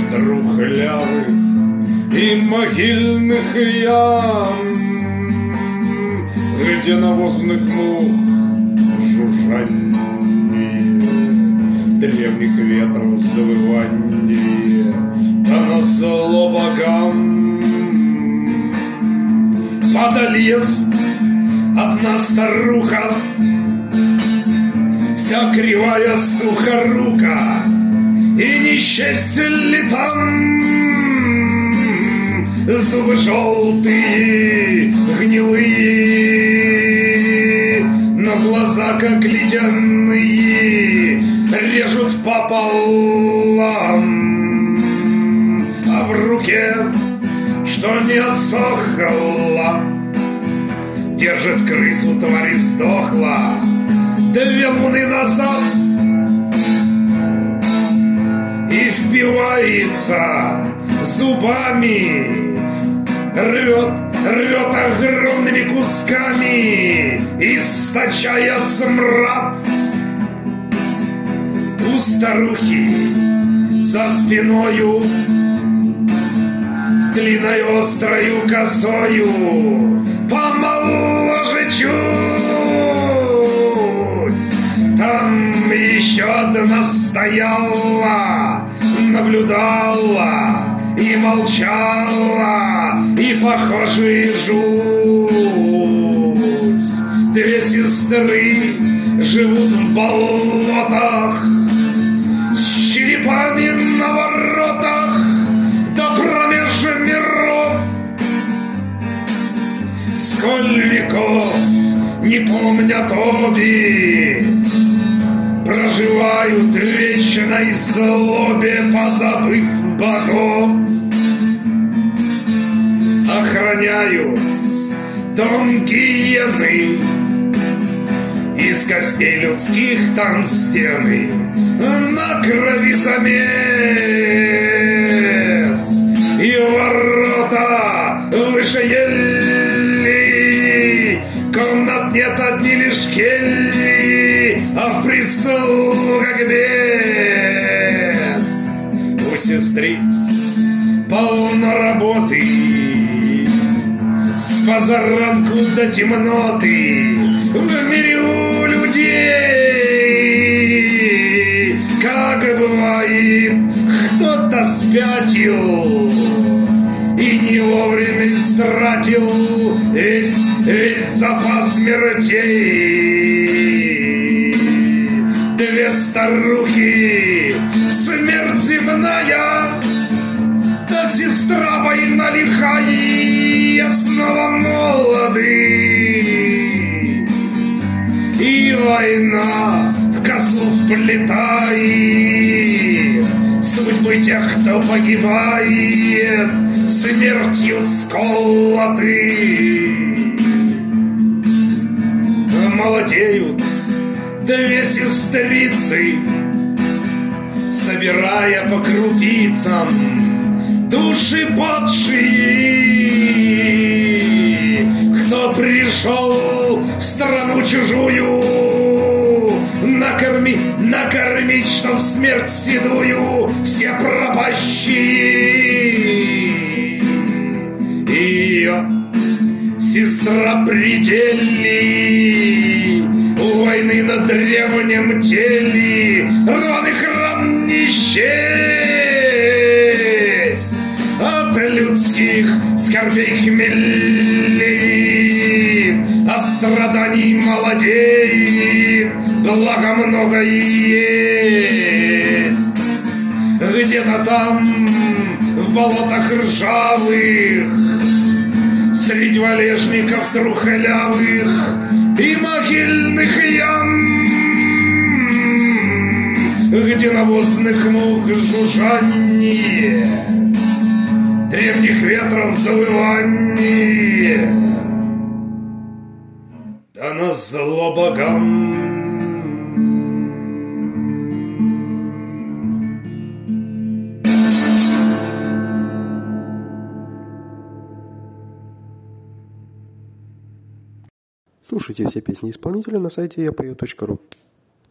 трухлявых и могильных ям, где навозных мух жужжанье, древних ветров завыванье, да назло богам подольест одна старуха, вся кривая сухорука, и несчастье ли там, зубы желтые, гнилые, но глаза как ледяные режут пополам, а в руке, что не отсохла, держит крысу, тварь сдохла 2 луны назад, и впивается зубами, рвет огромными кусками, источая смрад. У старухи за спиною с длинной острою косою помоложе чуть, там еще одна стояла, наблюдала и молчала, и, похоже, жуть. 2 сестры живут в болотах с черепами на воротах, да промеж миров. Сколь веков не помнят обе, проживают в вечной злобе, позабыв богов. Охраняют дом гиены, из костей людских там стены на крови замес, и ворота выше ели, комнат нет, одни лишь кельи, а в прислугах без. У сестриц полно работы, с позаранку до темноты в мире у людей. Как бывает, кто-то спятил и не вовремя истратил весь запас смертей. 2 старухи, смерть земная, да сестра война лихая, снова молоды. И война в косу вплетает судьбы тех, кто погибает, смертью сколоты. Молодеют 2 сестрицы, собирая по крупицам души падшие. Кто пришел в страну чужую, накормить, чтоб смерть седую, все пропащие. Ее сестра предельный, у войны на древнем теле рваных ран не счесть, от людских скорбей хмелей, от страданий молодеет, благо много есть. Где-то там в болотах ржавых, среди валежников трухлявых и могильных ям, где навозных мух жужжанье, древних ветров завыванье, да назло богам. Слушайте все песни исполнителя на сайте yapою.ru.